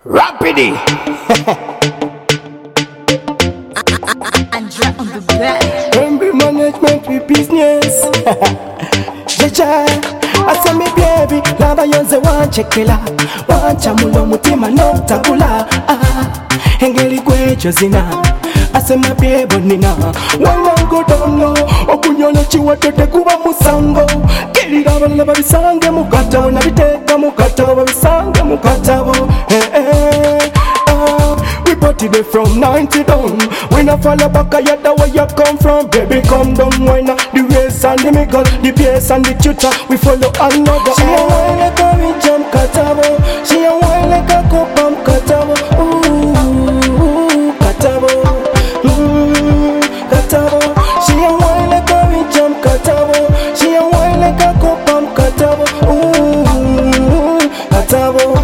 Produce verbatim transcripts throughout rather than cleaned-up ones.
Rapidly. Andra on the bed. Remember management with business. Jeja, asa mi baby, lava yonze wanchekela, wancha mulo mutima no tabula. Ah, engeli kwecho zina, asa my baby nina. Wana go down low, okunyona chiwa tete kuba musango. Kili lava lava bisange mukatabo na biteka mukatabo bisange mukatabo. Eh eh. We party there from ninety down. We not follow back, I yet where you come from. Baby, come down, why not? The race and the mickle, the bass and the tutor. We follow another. She a wine like a rich jump katabo. She a wine like a copam katabo. Ooh, katabo. Mmm, katabo. She a wine like a rich jump katabo. She a wine like a copam katabo. Ooh, katabo.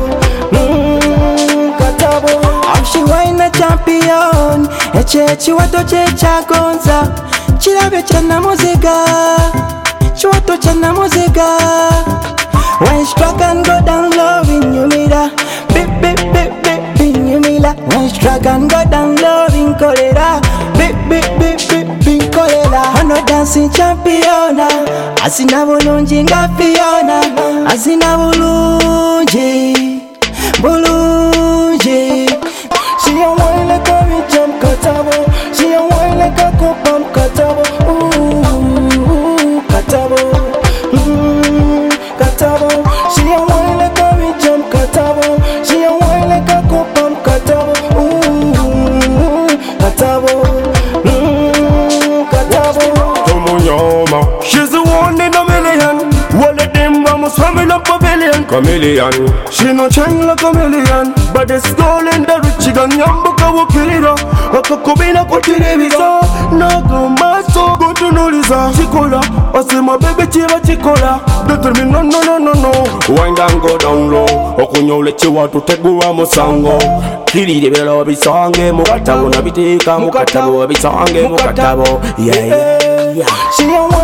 She wine a champion, eche chiwato checha gonza, chirabe chana muzika, chiwato chana muzika. When struck and go down low in you mira, bip bip bip bip in you mira. When struck and go down low in kolera, bip bip bip bip in kolera. Ono dancing championa, asina bulungi nga Fiona, asina bulungi, bulungi. She a wine like a rich jump katabo. She a wine like a copam katabo. Ooh, katabo. Mmm, katabo. She a wine like a rich jump katabo. She a wine like a copam katabo. Ooh, katabo. Mmm, katabo. Tumunyoma. She's the one in a million. All of them vamos swimming up a billion. Chameleon. She no change like a million. But the skull in the rich gun yambuka wukilira. Wakakubina kwa televiza. Nago maso go to noliza. Chikola. Asema baby chiva chikola. Determine no no no no no. Wind and go down low. Okunyole chiwa tutegua musango. Kiri belo bisange mukatabo na biteka mukatabo bisange mukatabo. Yeah yeah yeah. She a